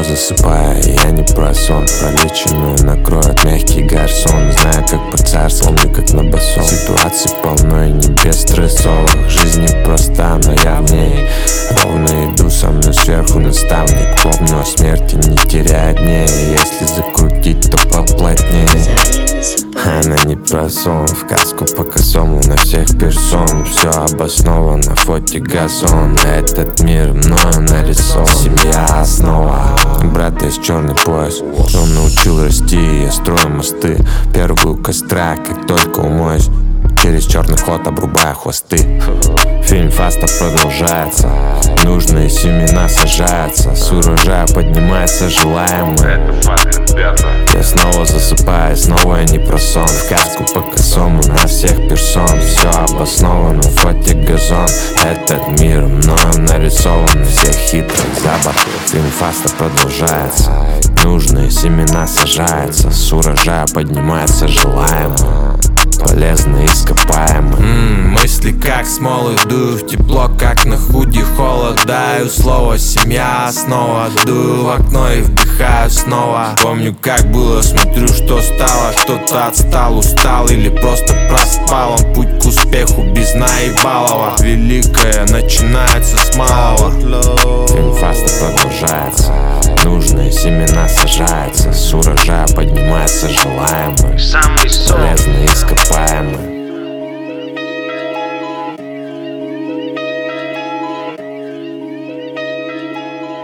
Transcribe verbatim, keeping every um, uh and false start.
засыпая, я не про сон. Пролеченную накроет мягкий гарсон. Знаю, как по-царски, помню, как на басу. Ситуаций полно и не без стрессовых. Жизнь непроста, но я в ней. Ровно иду со мной сверху наставник. Помню о смерти, не теряя дней. Если закрутить, то поплотнее. Она не про сон, в каску по косому на всех персон. Все обосновано, фоте газон. Этот мир мною нарисован. Семья основа. Брат есть черный пояс, он научил расти, я строю мосты. Первую костра, как только умоюсь, через черный ход обрубая хвосты. Фильм фаста продолжается, нужные семена сажаются. С урожая поднимается желаемое. Я снова засыпаю, снова я не про сон. В каску по косому на всех персон. Все обосновано, в фоте газон. Этот мир мною нарисован. Всех хитрых забор. Фильм фаста продолжается, нужные семена сажаются. С урожая поднимается желаемое. Полезно ископаемые. М-м, мысли как смолы, дую в тепло, как на худи холодаю. Слово семья основа. Дую в окно и вдыхаю снова. Помню, как было, смотрю, что стало. Кто-то отстал, устал или просто проспал. Он путь к успеху без наебалова. Великое начинается с малого. Фильм фаста продолжается, нужные семена сажаются. С урожая поднимается желаемое. Полезно ископаемое.